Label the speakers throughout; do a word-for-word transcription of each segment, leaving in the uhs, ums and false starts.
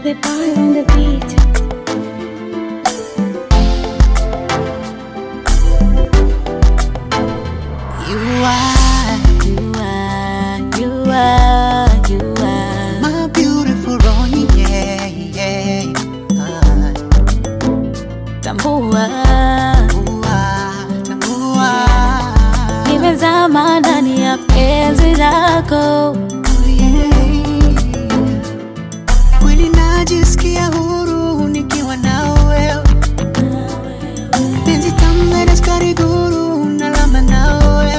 Speaker 1: the boy on the beat.
Speaker 2: You are,
Speaker 1: You are, you are, you are
Speaker 2: my beautiful Ronnie, yeah, yeah. Ah,
Speaker 1: tambua,
Speaker 2: tambua, tambua.
Speaker 1: nimezama ndani ya penzi lako.
Speaker 2: Oh, yeah. Kweli najisikia huru nikiwa nawe. Penzi tamu na sukari guru nalamba nawe.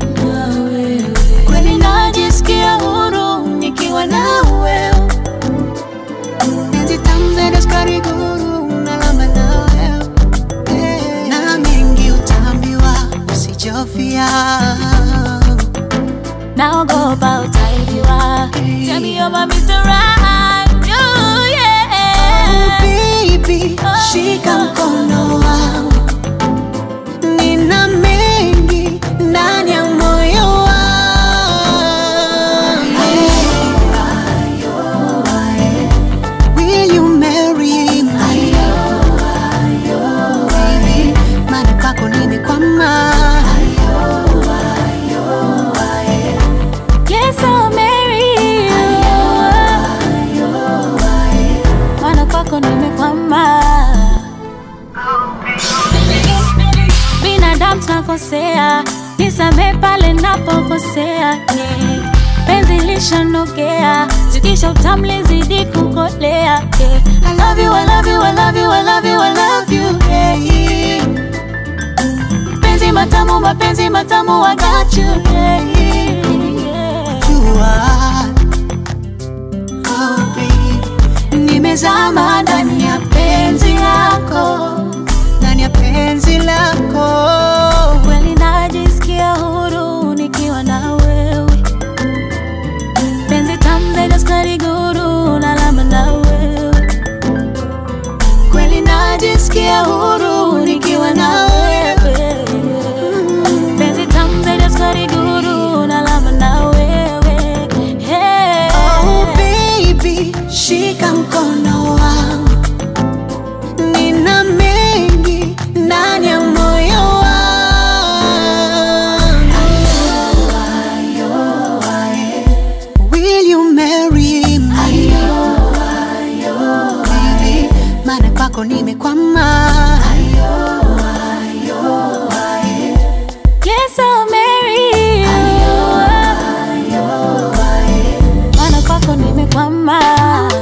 Speaker 2: Kweli najisikia huru nikiwa nawe. Penzi tamu na sukari guru nalamba nawe. Na mengi utaambiwa usijofia.
Speaker 1: Naogopa utaibiwa. Tell me you're my Mister Right. Oh, yeah.
Speaker 2: Oh, baby, shika mkono wangu. Nina mengi ndani ya moyo wangu. Will you marry me? Baby, maana kwako nimekwama.
Speaker 1: Yes, I'll marry you. Maana kwako nimekwama. Binadamu tunakosea, nisamehe pale napokosea, yeah. Penzi lishanokea, zidisha utamu lizidi kukolea, yeah. I love you, I love you, I love you, I love you, I love you, yeah. Penzi matamu, mapenzi matamu, I got you, yeah.
Speaker 2: You are, oh baby, nimezama ndani ya penzi lako, ndani ya penzi lako.
Speaker 1: Kweli najisikia huru nikiwa na wewe. Penzi tamu zaidi ya sukari guru nalamba na wewe.
Speaker 2: Kweli najisikia huru nikiwa na wewe.
Speaker 1: Penzi tamu zaidi ya sukari guru nalamba na wewe. Hey.
Speaker 2: Oh baby, shika mkono wangu. Nina mengi ndani ya moyo wangu. Will you marry me? Baby, maana kwako nimekwama.
Speaker 1: Yes, I'll marry you. Maana kwako nimekwama.